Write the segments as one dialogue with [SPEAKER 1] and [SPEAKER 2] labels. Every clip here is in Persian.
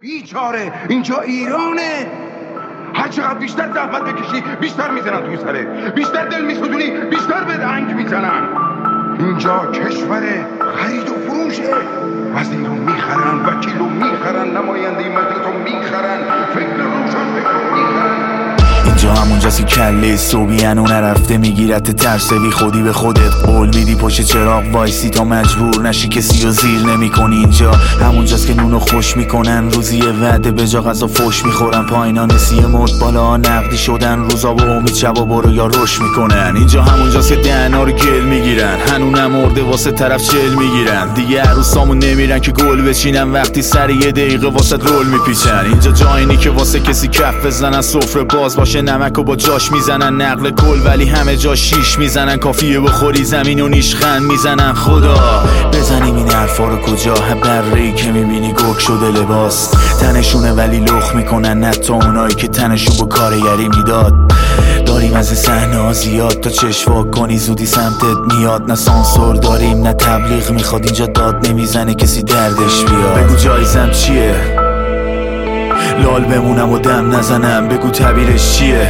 [SPEAKER 1] بیچاره اینجا ایرانه. هر چقدر بیشتر زحمت بکشی بیشتر میزنن توی سرت، بیشتر دل میسوزونی بیشتر به دنگ میزنن. اینجا کشور خرید و فروشه. وزیرو میخرن، وکیلو میخرن، نماینده مجلسو میخرن، فکر روشن فکرو میخرن.
[SPEAKER 2] اینجا همونجاست که کله صبحیانو نرفته میگیرت ترسوی خودی به خودت قول میدی پشت چراغ وایسی تا مجبور نشی کسی رو زیر نمی کنی. اینجا همونجاست که نونو خوش میکنن، روزی وعده به جا غذا فوش میخورن، پایینا نسیه مرد بالا نقدی شدن، روزا با امید شبا برو یا روش میکنن. اینجا همونجاست که دهنا رو گل میگیرن، هنوز نمرده واسه طرف چل میگیرن، دیگه عروسامون نمیرن که گل بچینن، وقتی سر یه دقیقه واسه رول میپیچن. اینجا جایی که واسه کسی کف بزنن، سفره باز باشه نمکو با جاش میزنن، نقل کل ولی همه جا شیش میزنن، کافیه بخوری زمین و نیشخند میزنن. خدا بزنیم این حرفا رو کجا؟ بره‌ای که میبینی گک شده لباس تنشونه ولی لخ میکنن، حتی اونایی که تنشون با کارگری میداد. داریم از صحنه ها زیاد تا چشوا کنی زودی سمتت میاد، نه سانسور داریم نه تبلیغ میخواد، اینجا داد نمیزنه کسی دردش بیاد. بگو جایزم چیه؟ لال بمونم و دم نزنم، بگو تعبیرش چیه؟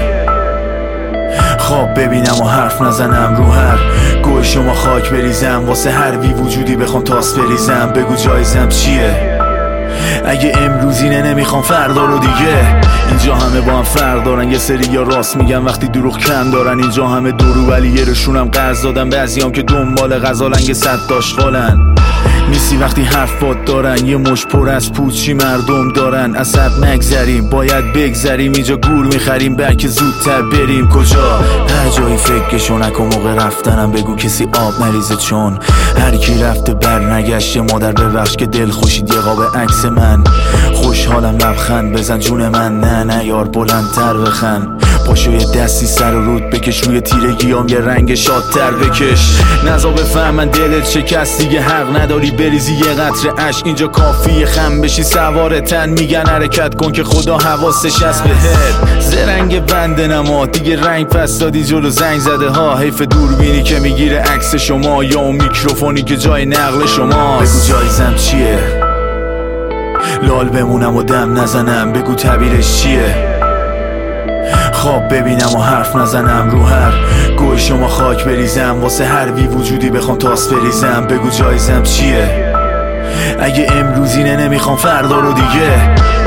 [SPEAKER 2] خواب ببینم و حرف نزنم، رو هر گوه شما خاک بریزم، واسه هر بی وجودی بخوام تاس بریزم. بگو جایزم چیه؟ اگه امروزینه نمیخوام فردا رو دیگه. اینجا همه با هم فرق دارن، یه سری یا راست میگن وقتی دروغ کم دارن. اینجا همه درو ولی یه رشونم قرض دادن، بعضیام که دنبال غذا لنگ صد داشغالن. میسی وقتی حرف باد دارن، یه مش پر از پوچی مردم دارن. اصد نگذریم باید بگذریم، اینجا گور میخریم بلکه زودتر بریم. کجا؟ هر جایی فکرشو نکن موقع رفتنم، بگو کسی آب نریزه چون هر کی رفته بر نگشته. مادر ببخش که دل خوشید یه قاب عکس من، خوشحالم لبخند بزن جون من، نه یار بلندتر بخند. پاشو یه دستی سر و رود بکش، روی تیرگیام یه رنگ شادتر بکش. نزا بفهمن دلت شکست، دیگه حق نداری بریزی یه قطره عشق. اینجا کافیه خم بشی سوار تن، میگن حرکت کن که خدا حواسش هست بهت. زرنگ بنده نما دیگه رنگ پس دادی جلو زنگ زده ها، حیف دوربینی که میگیره عکس شما یا اون میکروفونی که جای نقل شماست. بگو جایزم چیه؟ لال بمونم و دم نزنم، بگو تعبیرش چیه؟ خواب ببینم و حرف نزنم، رو هر گوه شما خاک بریزم، واسه هر بی وجودی بخوام تاس بریزم. بگو جایزم چیه؟ اگه امروزینه نمیخوام فردا رو دیگه.